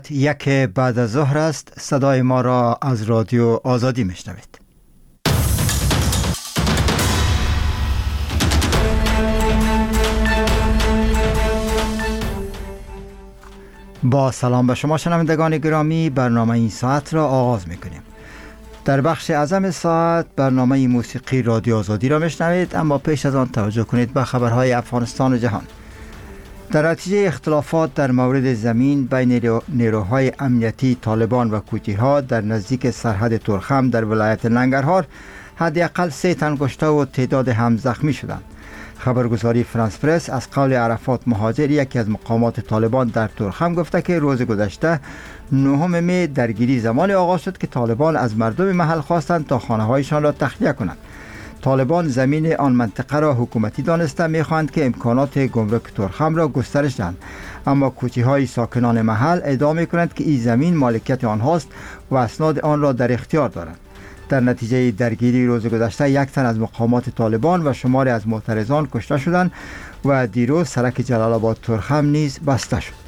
یک بعد از ظهر است. صدای ما را از رادیو آزادی میشنوید. با سلام به شما شنوندگان گرامی، برنامه این ساعت را آغاز میکنیم. در بخش اعظم ساعت برنامه موسیقی رادیو آزادی را میشنوید، اما پیش از آن توجه کنید به خبرهای افغانستان و جهان. در نتیجه اختلافات در مورد زمین بین نیروهای امنیتی طالبان و کوچی‌ها در نزدیک سرحد تورخم در ولایت ننگرهار، حداقل 3 تن کشته و تعداد هم زخمی شدند. خبرگزاری فرانس پرس از قول عرفات مهاجر، یکی از مقامات طالبان در تورخم، گفته که روز گذشته 9 می درگیری زمان آغاز شد که طالبان از مردم محل خواستند تا خانه‌هایشان را تخلیه کنند. طالبان زمین آن منطقه را حکومتی دانسته می‌خواهند که امکانات گمرک تورخم را گسترش دهند، اما کوچی‌های ساکنان محل ادعا می‌کنند که این زمین مالکیت آنهاست و اسناد آن را در اختیار دارند. در نتیجه درگیری روز گذشته 1 تن از مقامات طالبان و شماری از معترضان کشته شدند و دیروز سرک جلال آباد تورخم نیز بسته شد.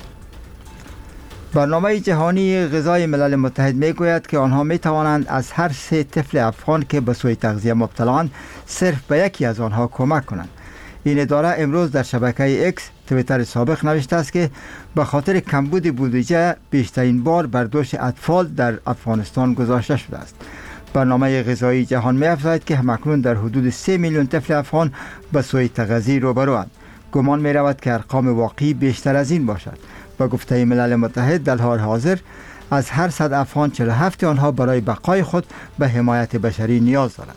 برنامه جهانی غذای ملل متحد میگوید که آنها می توانند از هر 3 طفل افغان که به سوء تغذیه مبتلااند صرف به یکی از آنها کمک کنند. این اداره امروز در شبکه اکس توییتر سابق نوشته است که به خاطر کمبود بودجه بیشترین بار بر دوش اطفال در افغانستان گذاشته شده است. برنامه غذایی جهان می افزاید که همکنون در حدود 3 میلیون طفل افغان به سوء تغذیه روبروند. گمان می رود که ارقام واقعی بیشتر از این باشد. با گفته ملل متحد در حال حاضر از هر 100 افغان 47 آنها برای بقای خود به حمایت بشری نیاز دارند.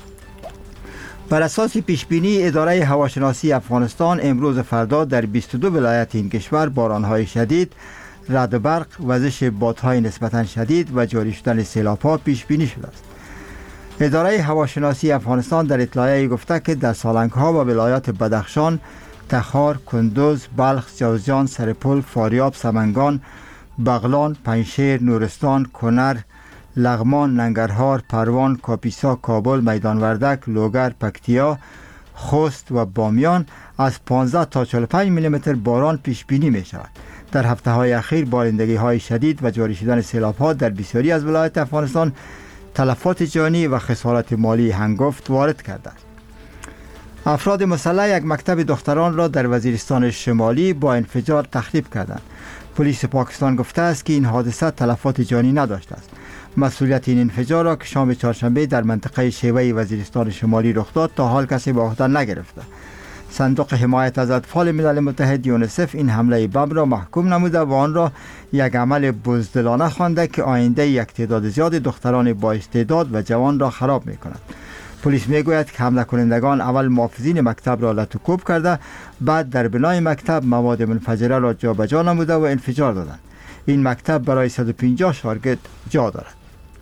بر اساس پیشبینی اداره هواشناسی افغانستان، امروز و فردا در 22 ولایت این کشور بارانهای شدید، رعد و برق، وزش بادهای نسبتا شدید و جاری شدن سیلاب‌ها پیش بینی شده است. اداره هواشناسی افغانستان در اطلاعیه گفته که در سالنگ‌ها و ولایات بدخشان، تخار، کندوز، بلخ، جوزجان، سرپل، فاریاب، سمنگان، بغلان، پنجشیر، نورستان، کنر، لغمان، ننگرهار، پروان، کاپیسا، کابل، میدان وردک، لوگر، پکتیا، خوست و بامیان از 15 تا 45 میلیمتر باران پیش بینی می شود. در هفته‌های اخیر بارندگی های شدید و جاری شدن سیلاب‌ها در بسیاری از ولایات افغانستان تلفات جانی و خسارت مالی هنگفت وارد کرده است. افراد مسلح یک مکتب دختران را در وزیرستان شمالی با انفجار تخریب کردند. پلیس پاکستان گفته است که این حادثه تلفات جانی نداشته است. مسئولیت این انفجار را که شام چهارشنبه در منطقه شیوه وزیرستان شمالی رخ داد تا حال کسی به عهده نگرفته. صندوق حمایت از اطفال ملل متحد یونیسف این حمله بم را محکوم نموده و آن را یک عمل بزدلانه خوانده که آینده یک تعداد زیاد دختران با استعداد و جوان را خراب می‌کند. پلیس میگوید که حمله کنندگان اول محافظین مکتب را لطوکوب کرده، بعد در بنای مکتب مواد منفجره را جابجا نموده و انفجار دادند. این مکتب برای 150 شاگرد جا دارد.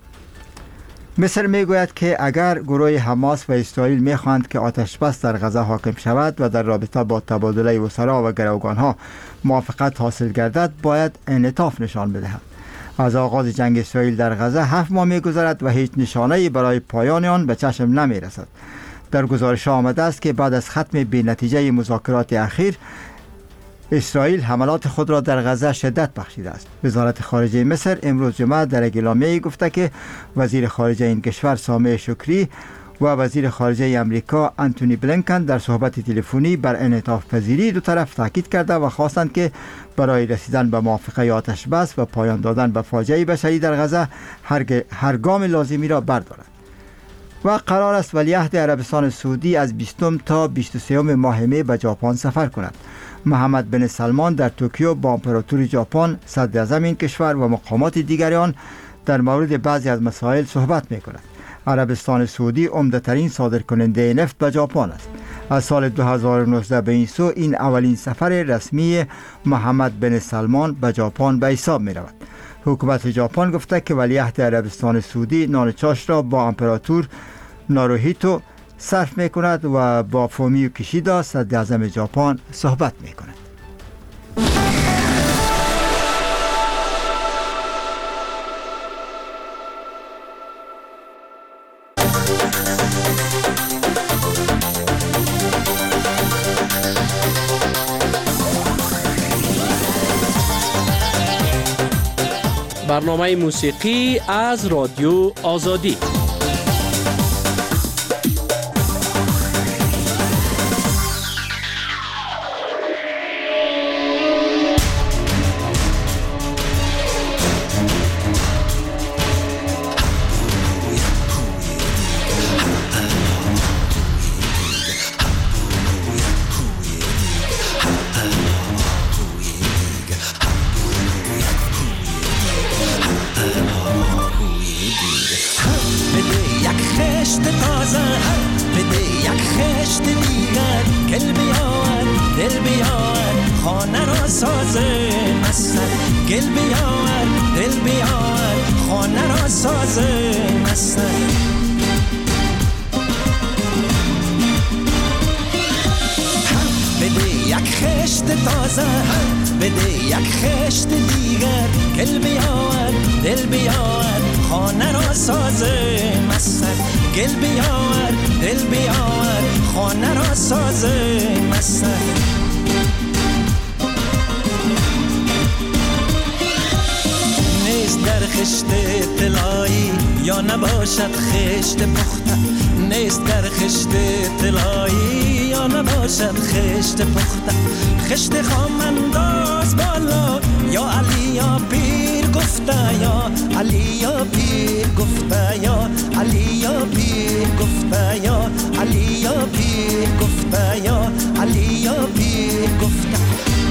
مصر میگوید که اگر گروه حماس و اسرائیل میخواهند که آتش بس در غزه حاکم شود و در رابطه با تبادله اسرا و گروگانها موافقت حاصل گردد، باید انعطاف نشان بدهند. از آغاز جنگ اسرائیل در غزه 7 ماه می‌گذرد و هیچ نشانه‌ای برای پایان آن به چشم نمی‌رسد. در گزارش آمده است که بعد از ختم بی‌نتیجه مذاکرات اخیر، اسرائیل حملات خود را در غزه شدت بخشیده است. وزارت خارجه مصر امروز جمعه در اعلامیه‌ای گفته که وزیر خارجه این کشور سامح شکری و وزیر خارجه امریکا آنتونی بلینکن در صحبت تلفنی بر انعطاف پذیری دو طرف تاکید کرده و خواستند که برای رسیدن به موافقه آتش بس و پایان دادن به فاجعه بشری در غزه هر گام لازمی را بردارند. و قرار است ولیعهد عربستان سعودی از 20 تا 23 ماه می به ژاپن سفر کند. محمد بن سلمان در توکیو با امپراتور ژاپن، صدر اعظم این کشور و مقامات دیگر آن در مورد بعضی از مسائل صحبت می کند. عربستان سعودی عمده‌ترین صادرکننده نفت به ژاپن است. از سال 2019 به این سو این اولین سفر رسمی محمد بن سلمان به ژاپن به حساب می رود. حکومت ژاپن گفته که ولیعهد عربستان سعودی نان چاش را با امپراتور ناروهیتو صرف می کند و با فومیو کیشیدا صدر اعظم ژاپن صحبت می کند. برنامه موسیقی از رادیو آزادی. نباشد خشت پخته نیست در خشت طلایی یا نباشد خشت پخته خشت خام انداز بالا یا علی یا پیر گفته یا علی یا پیر گفته یا علی یا پیر گفته یا علی یا پیر گفته یا علی یا پیر گفته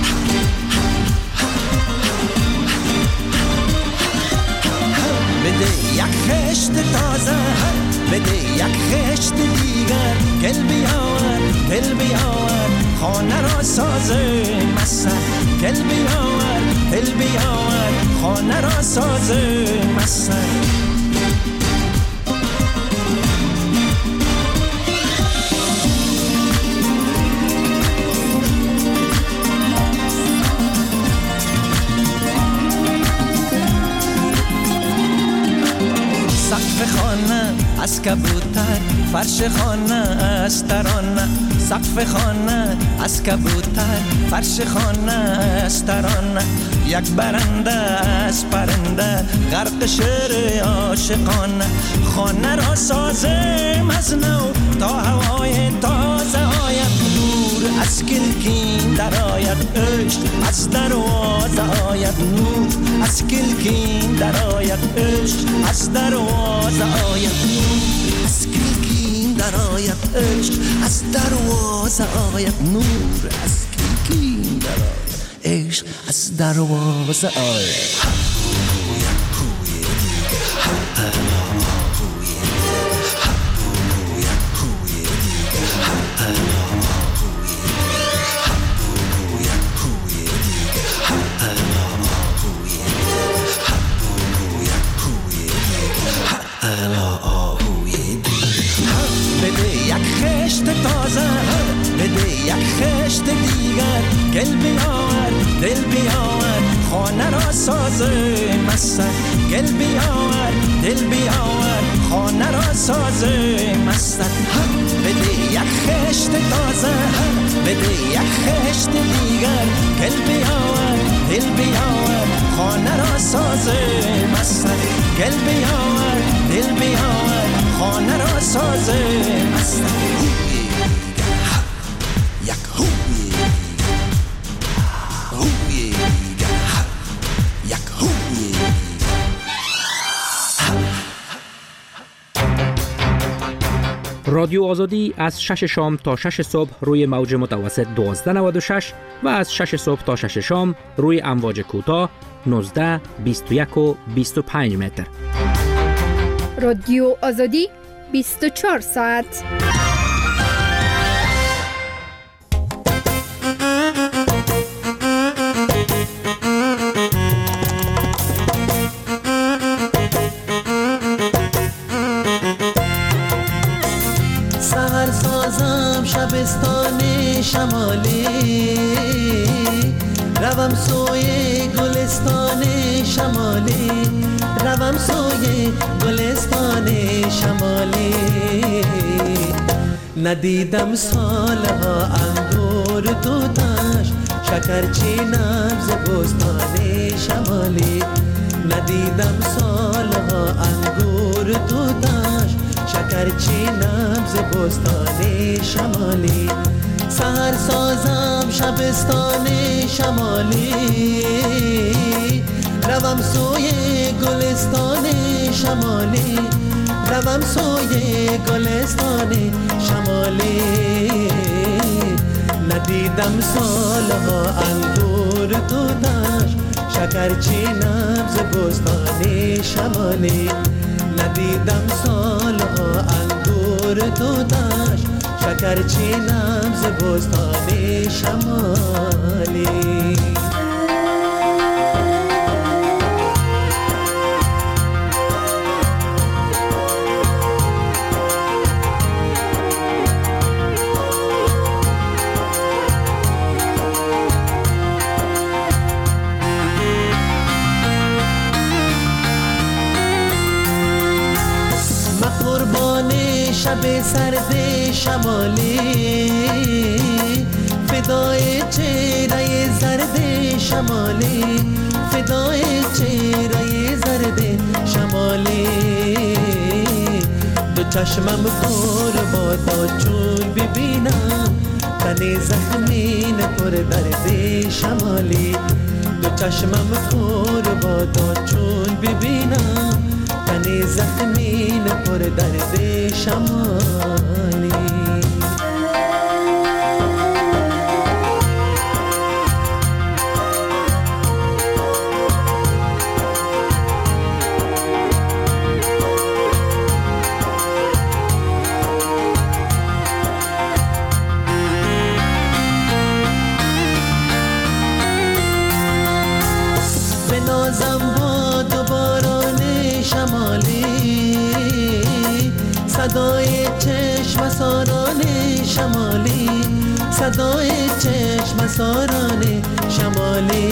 بده یک خشت تازه بده یک خشت دیگر گل بیاور دل بیاور خانه را سازه مسن گل بیاور دل بیاور خانه را سازه مسن سقف خانه از کبوتر فرش خانه از ترانه سقف خانه از کبوتر فرش خانه از ترانه یک برنده از پرنده غرق شعر عاشقانه خانه را سازم از نو تا هوای تازه آید نور از کلکین در آید عشق از دروازه آید نور از کلکین در آید عشق از دروازه آید نور از کلکین در آید عشق از دروازه آید نور از کلکین در آید عشق از دروازه آید بده یک خشت دیگر گل بیاور دل بیاور خانه را سازه مسن گل بیاور دل بیاور خانه را سازه مسن بده یک خشت تازه بده یک خشت دیگر گل بیاور دل بیاور خانه را سازه مسن گل بیاور دل بیاور خانه را سازه مسن رادیو آزادی از 6 شام تا 6 صبح روی موج متوسط 1296 و از 6 صبح تا 6 شام روی امواج کوتاه 19 21 و 25 متر. رادیو آزادی 24 ساعت. شبستان شمالی روم سوی گلستان شمالی روم سوی گلستان شمالی ندیدم سالها انگور توتاش شکرچینم ز بستان شمالی ندیدم ندیدم سالها انگور توتاش، شکرچی نبض بستان شمالی. سحر سازم شبستان شمالی، روم سوی گلستان شمالی، روم سوی گلستان شمالی. ندیدم سالها انگور توتاش، شکرچی نبض بستان شمالی. ندیدم سالها انگور توتاش، شکرچی نبض بستان شمالی. شب سرد شمالی، فدای چهره زرد شمالی، فدای چهره زرد شمالی. دو چشمم قرباتا چون ببینم، تن زخمین پر درد شمالی. دو چشمم قرباتا چون ببینم، تن زخمین پر درد شمالی. به نازم باد و باران شمالی، صدای چشم ساران شمالی، صدای چشم ساران شمالی.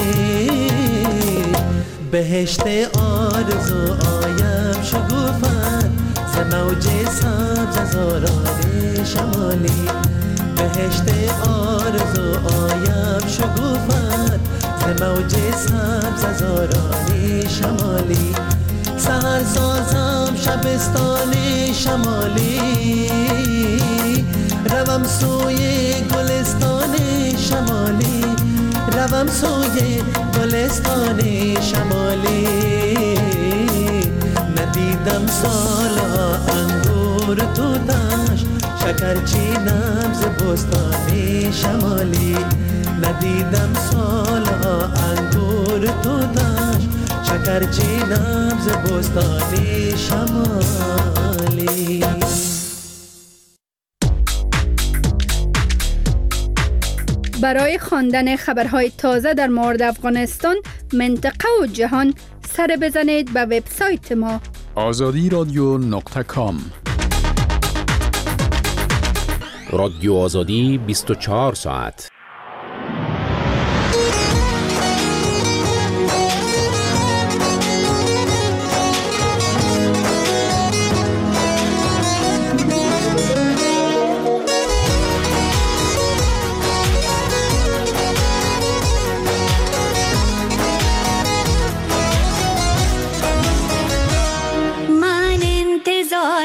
بهشت آرزو آیم شگوفت، ز موج سبز هزاران شمالی. بهشت آرزو آیم شگوفت، ز موج سبز هزاران شمالی. سحر سازم شبستان شمالی، روم سوی گلستان شمالی، روم سوی گلستان شمالی. ندیدم سالها انگور توتاش، شکرچی نبض بستان شمالی. ندیدم سالها انگور توتاش، شکرچی نبض بستان شمالی. برای خواندن خبرهای تازه در مورد افغانستان، منطقه و جهان، سر بزنید به وبسایت ما azadiradyo.com. رادیو آزادی 24 ساعت.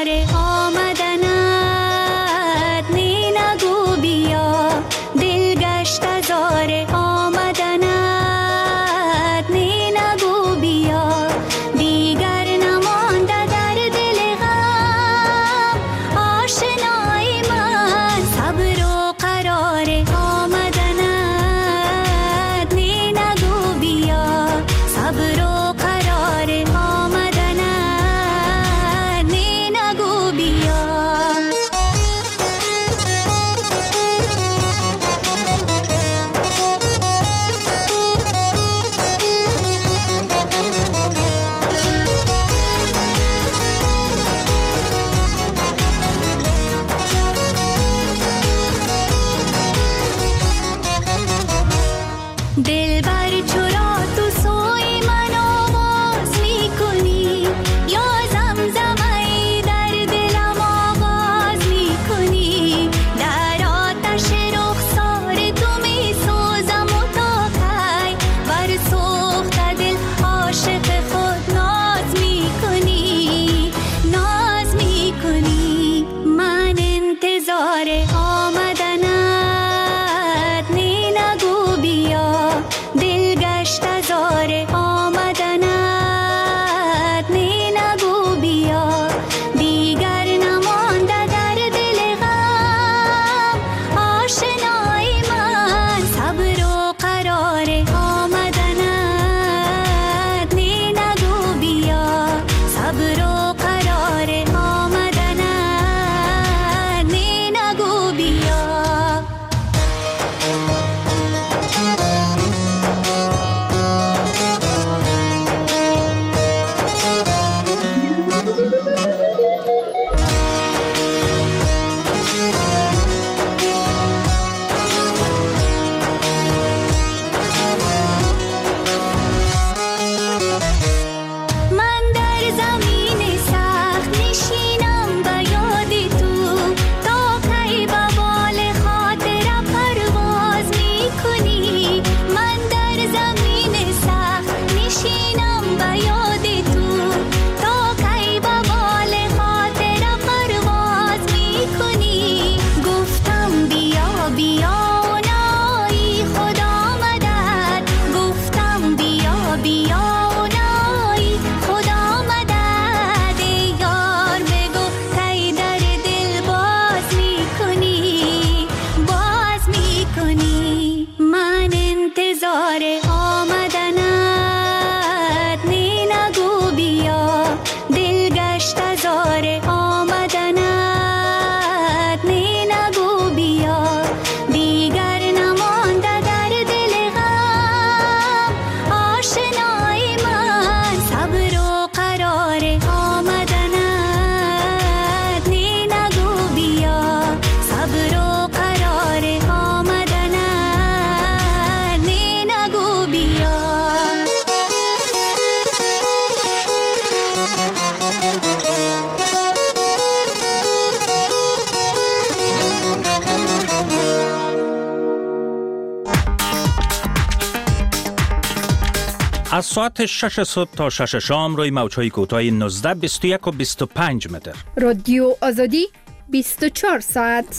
آمدنت می نگو بیا، دلگر هم به یاد تو، تا کی به بال خاطر پرواز میکنی. گفتم بیا بیا اونایی خدا مدد، گفتم بیا بیا اونایی خدا مدد. یار بگو کی در دل باز میکنی، باز میکنی. من انتظار آمدنت نی نگو بیا، دل گشت زار آمدنت نی نگو بیا. دیگر نمانده در دل غم آشنای من، صبر و قرار آمدنت نی نگو بیا، صبر و قرار آمدنت نی نگو بیا. از ساعت 6 صبح تا 6 شام روی موج‌های کوتاه 19، 21 و 25 متر. رادیو آزادی 24 ساعت.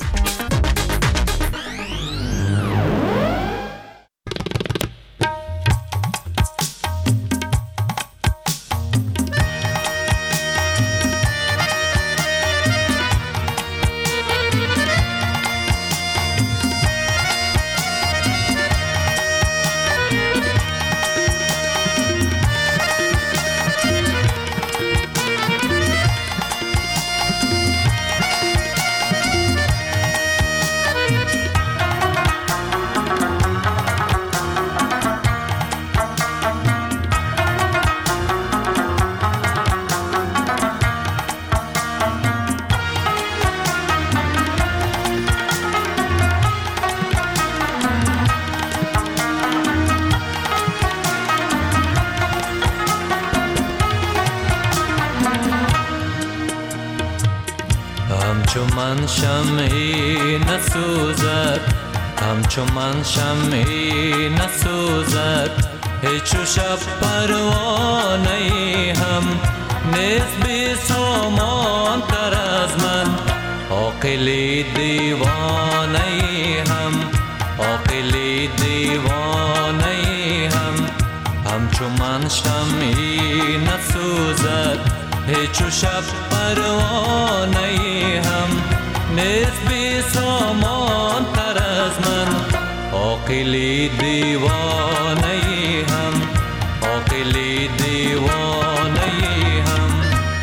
همچو من شمعی نسوزد، همچو من شمعی نسوزد. هیچ شب پروانه هم نیست بی سامان تر از من. عاقلی دیوانه هم، عاقلی دیوانه هم. همچو من شمعی نسوزد، هیچ شب پروانه هم نیست بی سامان تر از من. عاقلی دیوانه هم، عاقلی دیوانه هم.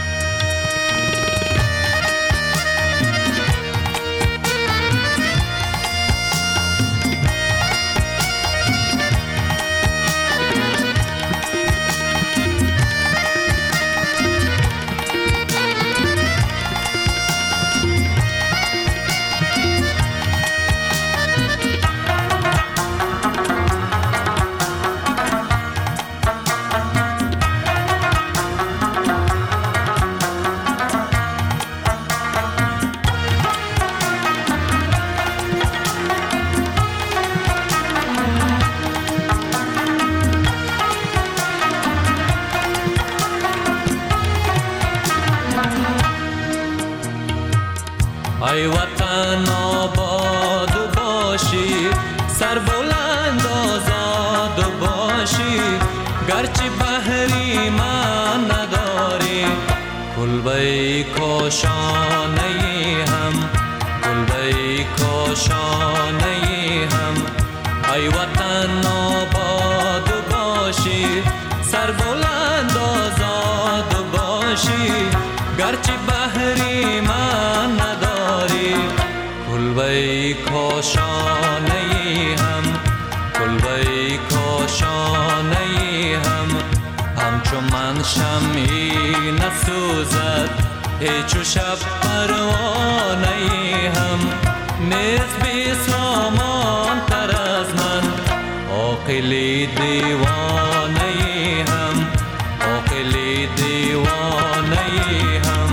ای وطن آباد باشی، سر بلند آزاد باشی. گرچه بحری من نداری، کلبه کاشانه هم، کلبه کاشانه هم. ای وطن آباد باشی، سر بلند آزاد باشی. گرچه بحری من نداری، کلبه کاشانه هم، کلبه کاشانه هم. همچو من شمعی نسوزد، هیچ شب پروانه هم نیست بی سامان تر از من. عاقلی دیوانه هم، عاقلی دیوانه هم.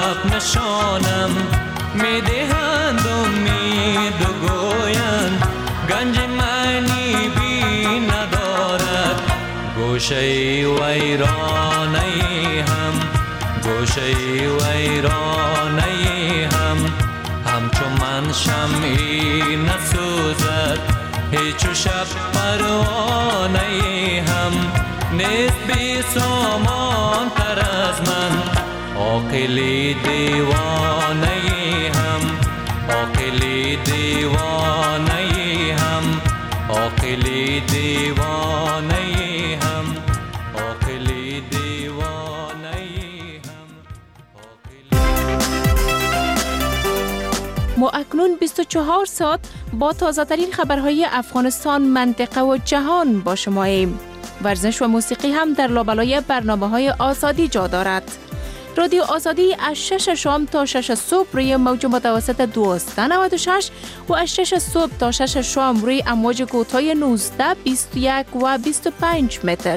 حق نشانم میدهند امید و گویند گنج معنی بی ندارد گوشه ویرانه هم گوشه ویرانه هم همچون من شمعی نسوزد هیچ شب پروانه هم نیست بی سامان تر از من عاقلی دیوانه هم عاقلی دیوانه هم عاقلی دیوانه هم عاقلی دیوانه هم ما اکنون 24 ساعت با تازه ترین خبرهای افغانستان، منطقه و جهان با شماییم. ورزش و موسیقی هم در لابلای برنامه‌های آزادی جا دارد. رادیو آزادی از 6 شام تا 6 صبح روی موج متوسط 1296 و از 6 صبح تا 6 شام روی امواج کوتاه 19، 21 و 25 متر.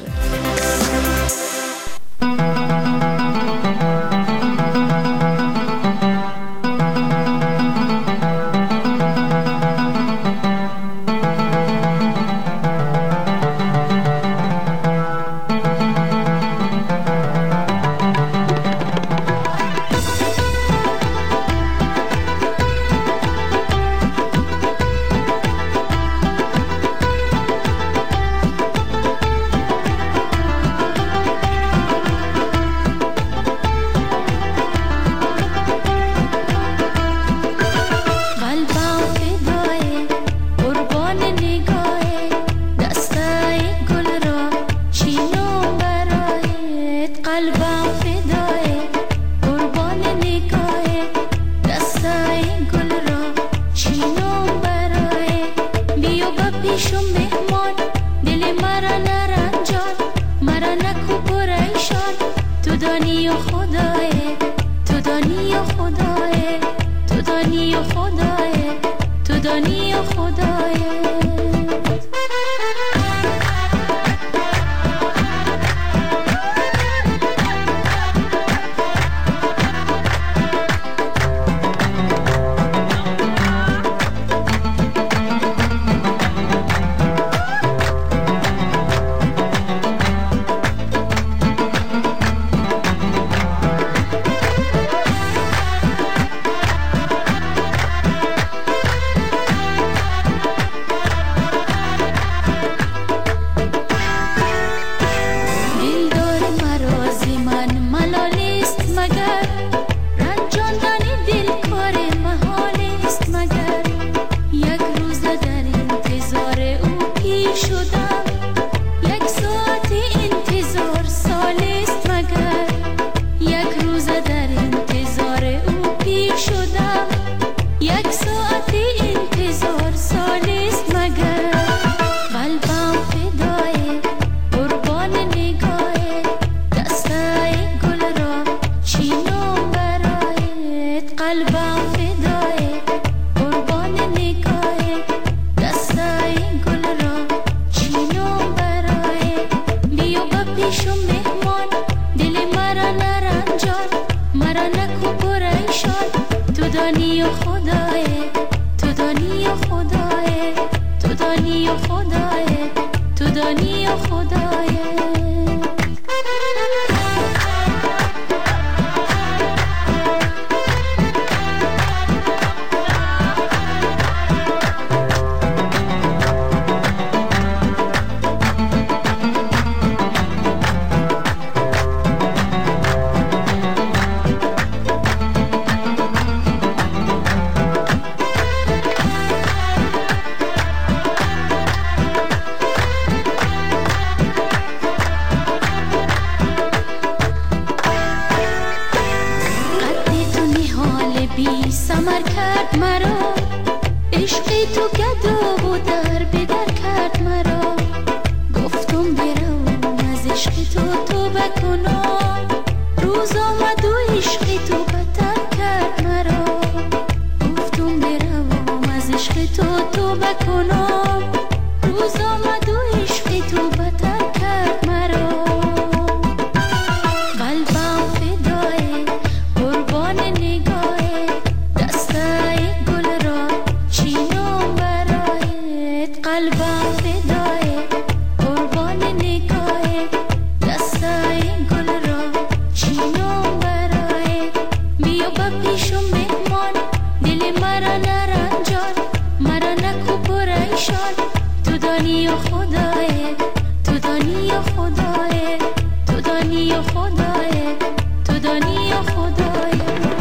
فدای قربان نگاه دستای گل را چینم برای بیا با پیشم مهمان دل مرا نرنجان مرا نکو پریشان تو دانی و خدای تو دانی و خدای تو دانی و خدای تو دانی و خدای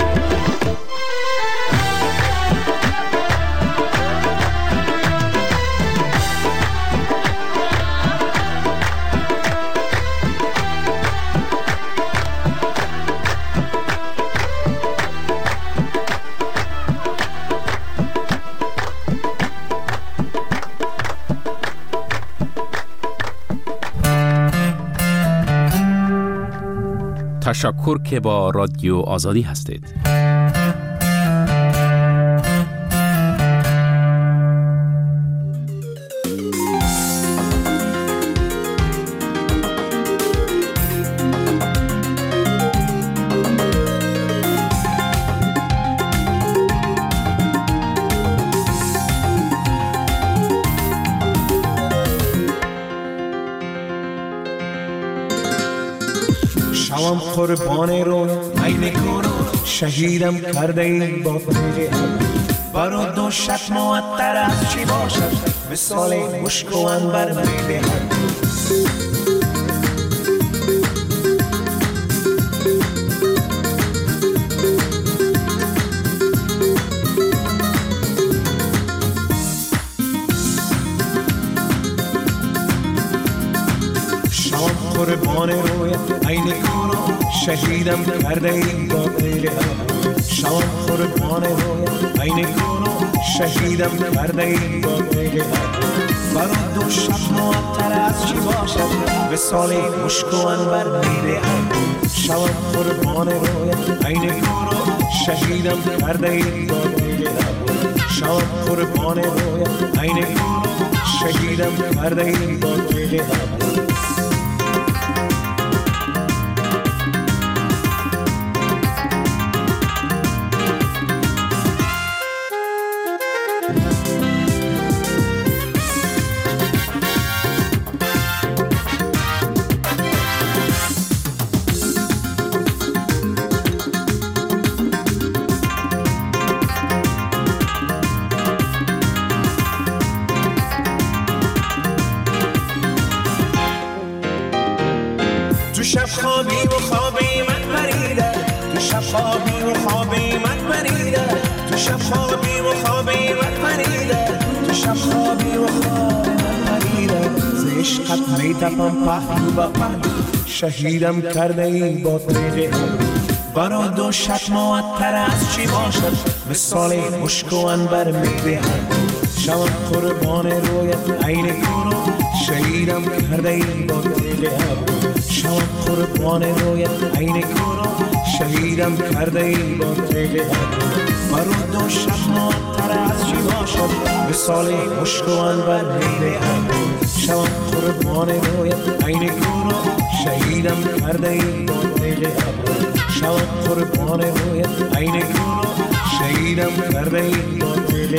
تشکر که با رادیو آزادی هستید. شوام قربان رو عین کورو شهیدم کرده این با پیله برو دو شک معطر از چی باشد مثال مشک و عنبر میده قربان رویت عین کورو شهیدم کرده ای با پیله شام قربان رویت عین کورو شهیدم کرده ای با پیله برو دو شب معطر از چی باشد وصال مشک و عنبر میده شام قربان رویت عین کورو شهیدم کرده ای با پیله شام قربان رویت عین کورو شهیدم کرده ای با پیله شهیدم کرده ای با تیغه برا دو شک معطر از چی باشد مثال مشک و عنبر میده شوم قربان رویت عین کورو شهیدم کرده ای با تیغه شوم قربان رویت عین کورو شهیدم کرده ای با تیغه برا دو شک معطر از چی باشد مثال مشک و عنبر میده شوم قربان رویت عین کورو شهیدم کرده ای با تیغه شوم قربان رویت عین کورو شهیدم کرده ای با تیغه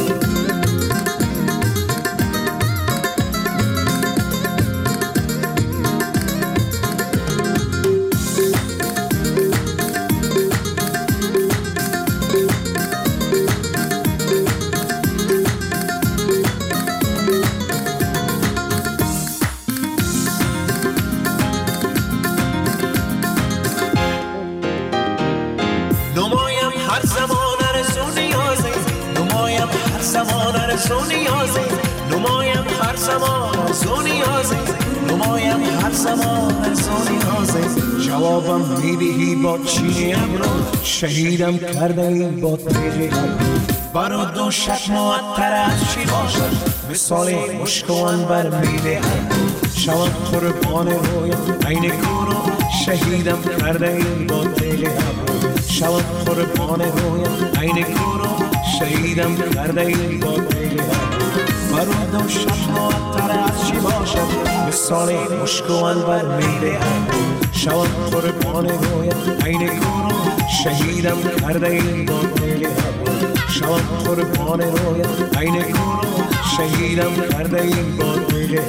جوابم میدهی با چینی ابرو شهیدم کرده ای با تیغه برا دو شک معطر از چی باشد مثال مشک و عنبر میده شوم قربان رویت عین کورو شهیدم کرده ای با تیغه شوم قربان رویت عین کورو شهیدم کرده ای با تیغه برا دو شک معطر از چی باشد مثال مشک و عنبر میده شوم قربان رویت عین کورو شهیدم کرده ای با تیغه شوم قربان رویت عین کورو شهیدم کرده این باد میگه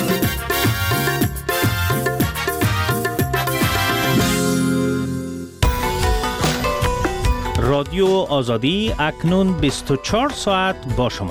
رادیو آزادی اکنون 24 ساعت با شما.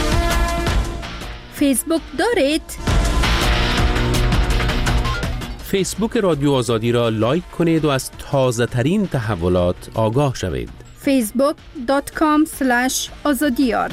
فیسبوک دارید؟ فیسبوک رادیو آزادی را لایک کنید و از تازه ترین تحولات آگاه شوید. facebook.com/azadiyar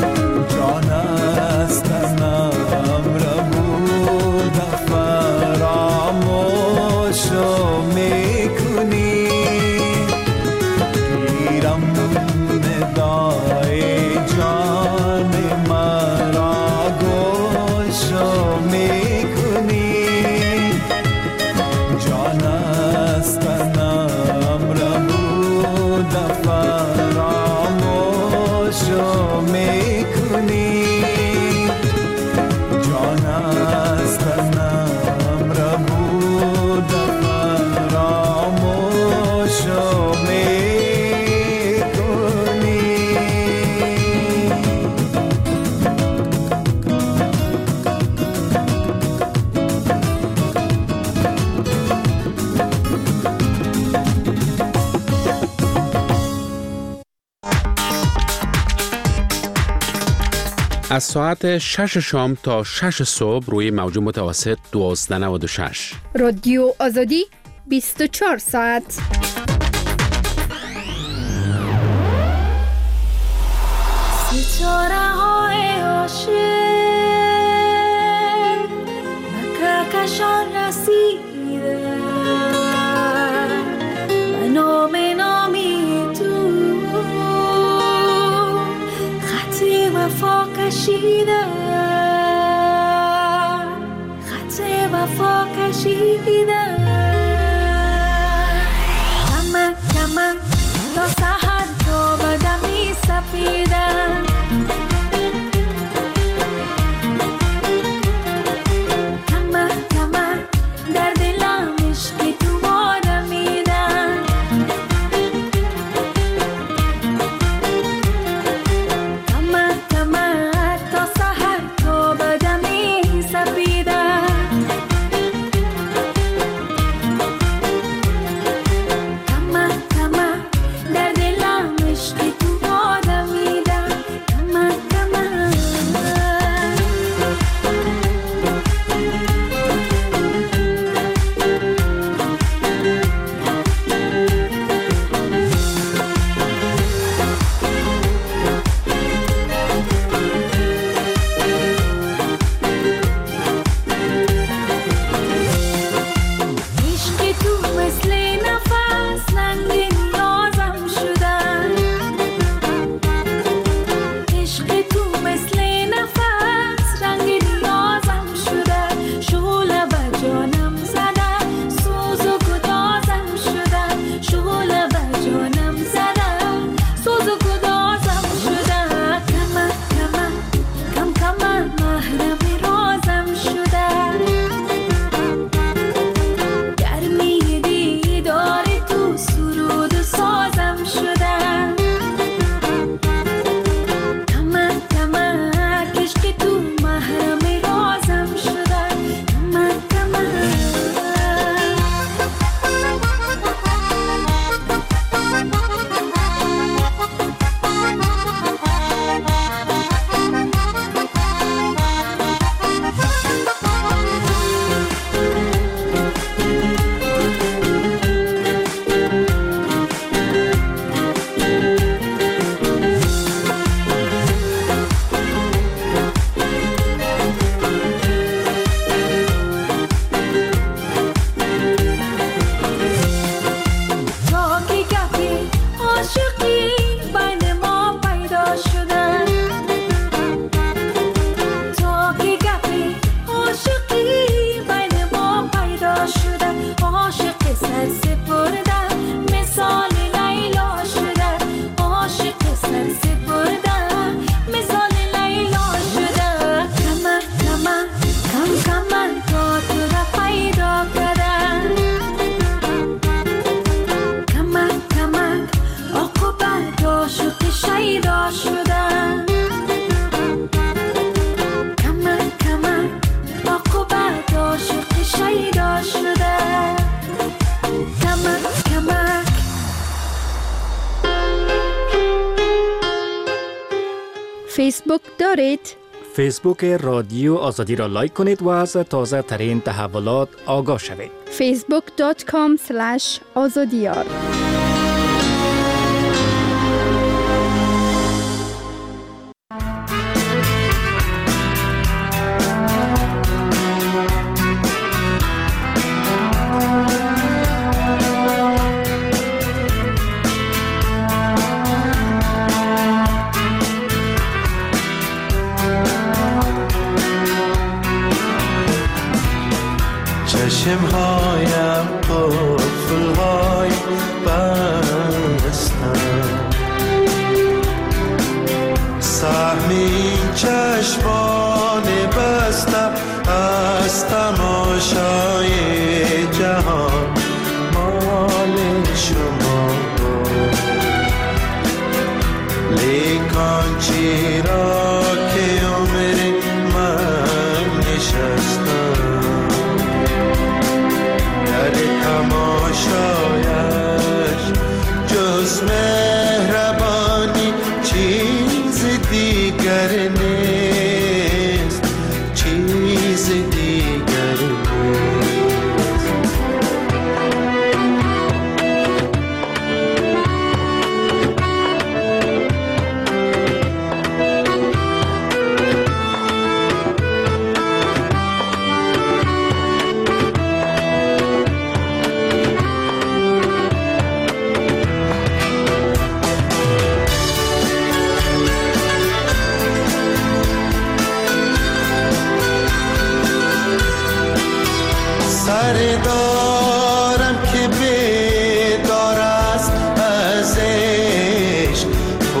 جان است نم را بود فرا از ساعت 6 شام تا 6 صبح روی موج متوسط 1296. رادیو آزادی 24 ساعت. ستاره های عاشق به کهکشان رسیده، به نامی تو خط وفا کشیده، خط وفا کشیده. کمک کمک تا سحر تا به دمی سپیده، کمک کمک در دلم عشق تو باره میدن، کمک کمک تا سحر تا به دمی سپیده. فیسبوک دارید؟ فیسبوک رادیو آزادی را لایک کنید و از تازه ترین تحولات آگاه شوید. facebook.com/azadiyar. چشمهایم قفل‌های بستم، سهمی چشمان بستم از تماشای جهان مال شما بود، لیکن چرا که عمر من نشستم در تماشایش، جز مهربانی چیز دیگر نیست.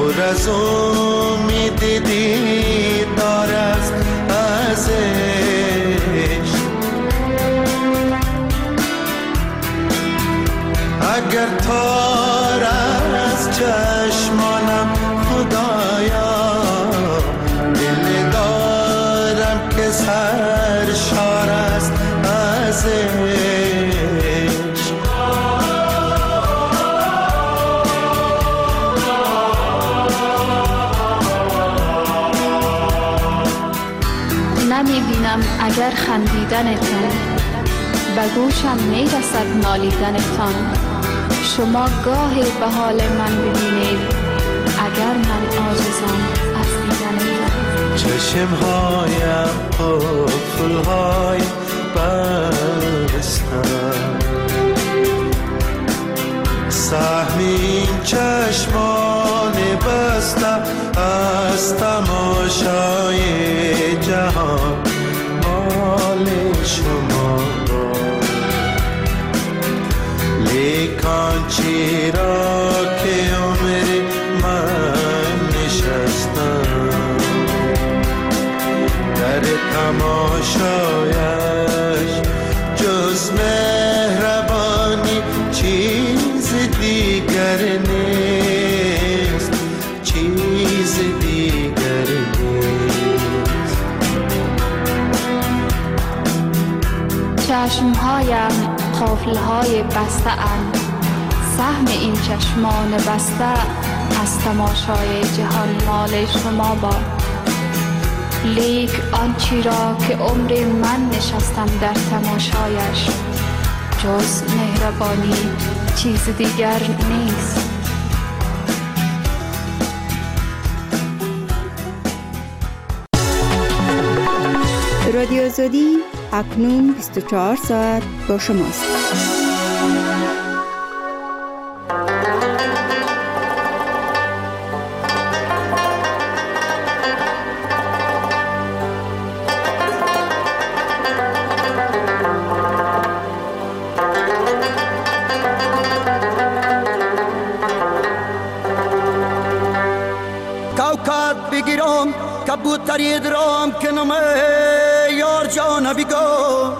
پر از امید دیدار است از عشق. اگر تار از چشمانم خدایا، دل دارم که سرشار است از عشق. نمی‌بینم اگر خندیدنتان، به گوشم میرسد نالیدنتان. شما گاهی به حال من ببینید اگر من عاجزم از دیدنتان. چشمهایم قفل‌های بستم، سهم این چشمان بسته از تماشای جهان مال شما. لیکن چرا که عمر من نشستم در تماشایش، جز مهربانی چیز دیگر نیست، چیز دیگر نیست. چشمهایم قفل‌های بسته اند، سهم این چشمان بسته از تماشای جهان مال شما باد. لیک آنچی را که عمر من نشستم در تماشایش، جز مهربانی چیز دیگر نیست. رادیو آزادی اکنون 24 ساعت با شماست. کوکب بگیرم کبوتری درام کنم یار جان بگو،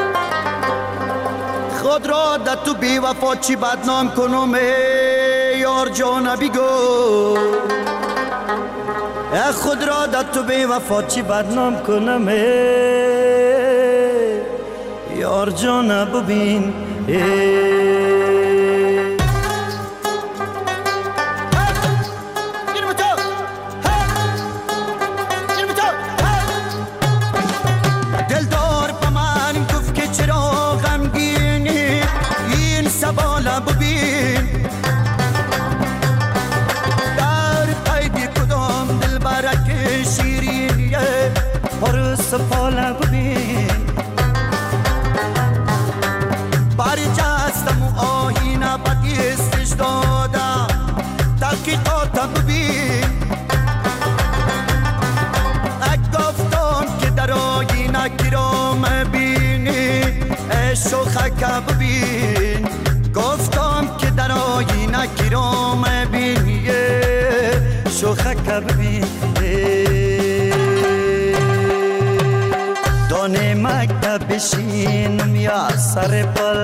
خود را در تو بی وفا چی بدنام کنم یار جان بگو. خود را در تو بی وفا چی بدنام کنم یار جان ببین. سفاله ببین باری جستم و آینه بدیستش دادم تحقیقاتم ببین گفتم که در آینه گرام بینی شوخک ببین گفتم که در آینه گرام بینی شوخک ببین دانه مکتب بشینم یا سر پل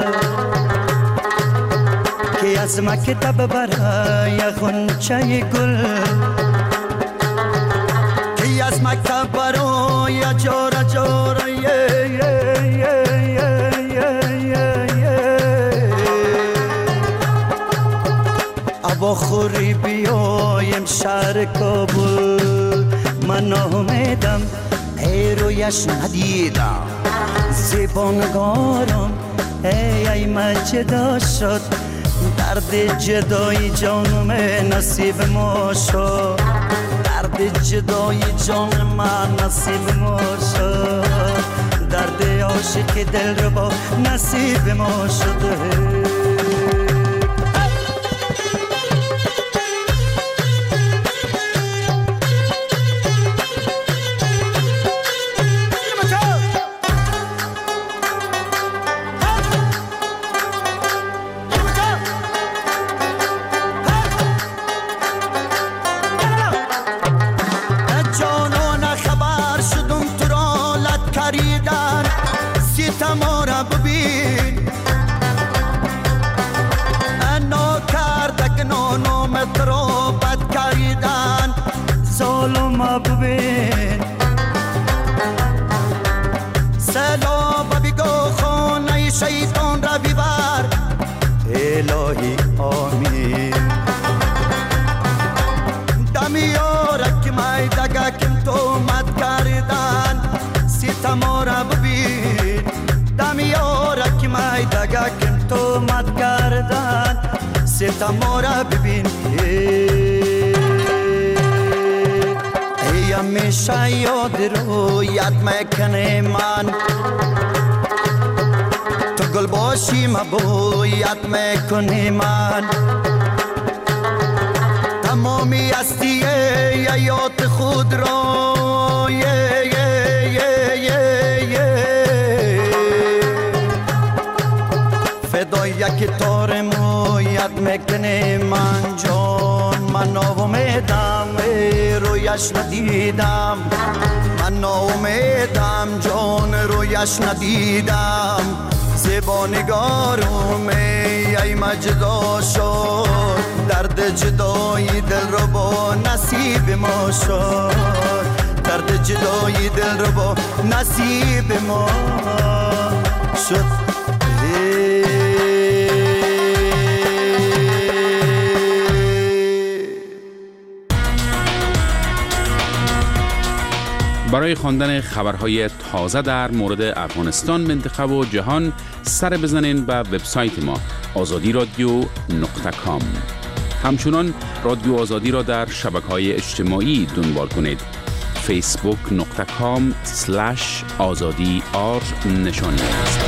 که از مکتب برای غنچه گل که از مکتب برای جاره جاره ابا خوری بیایم شهر کابل من آمدم رویش ندیدم زبانگارم ای من جدا شد درد جدای جانم نصیب ما شد درد جدای جان من نصیب ما شد درد عاشق دل رو با نصیب ما شده حالم ببین سلام بگو خانه شیطان را ببر الهی آمین دمیارک میدگه کم تومت کردن ستما را ببین دمیارک میدگه کم تومت کردن ستما را ببین ای همیشه یاد رویت میکنه من تو گل باشی مبویت میکنی من تمامی هستی حیات خود را فدای یک تار مویت میکنی من جان من ناامیدم رویش ندیدم من ناامیدم جان رویش ندیدم زیبا نگارم ای مجدا شد درد جدایی دل رو با نصیب ما شد درد جدایی دل رو با نصیب ما شد برای خواندن خبرهای تازه در مورد افغانستان، منطقه و جهان سر بزنین به وبسایت ما azadiradyo.com. همچنان رادیو آزادی را در شبکه‌های اجتماعی دنبال کنید. facebook.com/azadi_r نشانی است.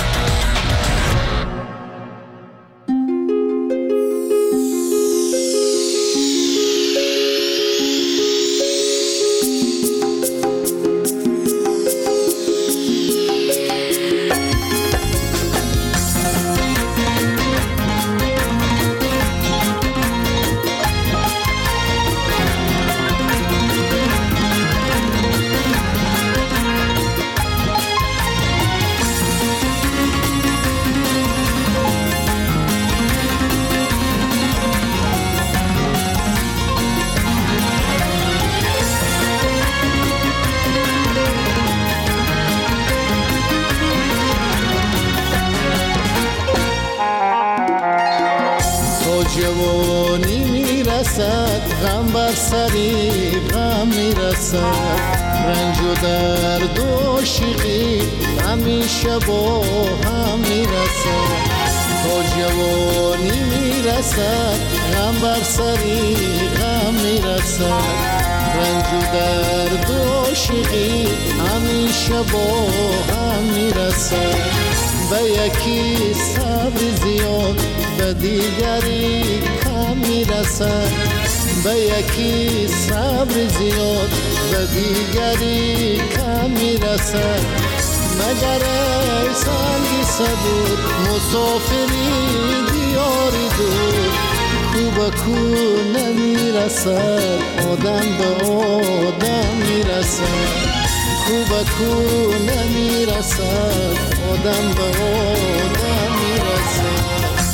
جوانی میرسد غم بر سری غم میرسد رنج و درد و عاشقی همیشه با هم میرسد تا جوانی میرسد غم بر سری غم میرسد رنج و درد و عاشقی همیشه با هم میرسد به یکی صبر زیاد به دیگری کم میرسد به یکی صبر زیاد به دیگری کم میرسد مگر ای سنگی صبور مسافری دیاری دور کو به کو نمیرسد آدم به آدم میرسد کو به کو نمیرسد آدم به آدم میرسد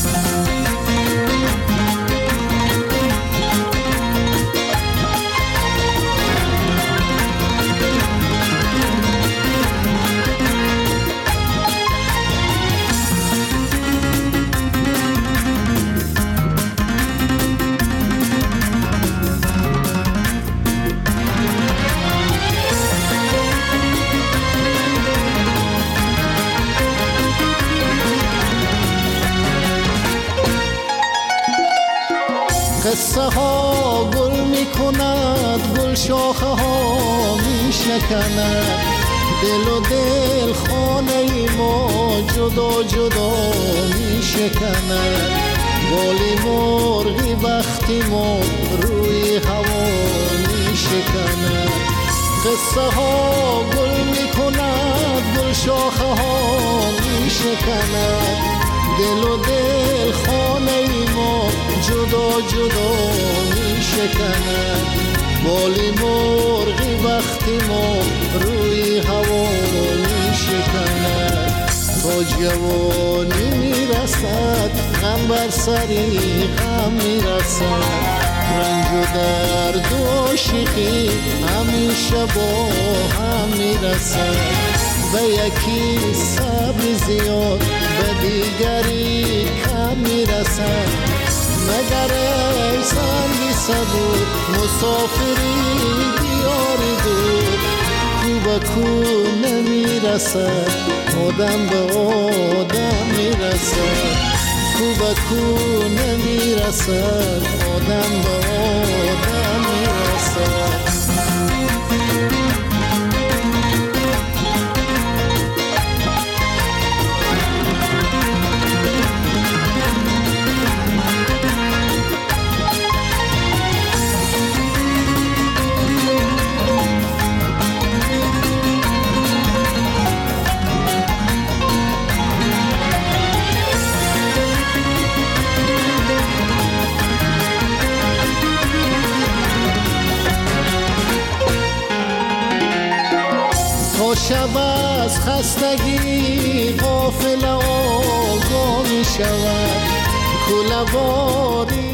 قصه ها گل می کند گل شاخه ها می شکند دل و دل خانه ما جدا جدا می شکند بالی مرغی وقتی ما روی هوا می شکند قصه ها گل می کند گل شاخه ها می شکند دل و دل خانه ما جدا جدا می شکند بالی مرغی وقتی ما روی هوا می شکند تا جوانی می رسد غم بر سری غم می رسد رنج و درد و عاشقی همیشه با هم میرسد به یکی صبر زیاد به دیگری کم میرسد مگر ای سنگی صبور مسافری دیاری دور کو به کو نمیرسد آدم به آدم میرسد کو به کو نمیرسد آدم به آدم میرسد شب از خستگی غافل آگاه می شود کله‌واری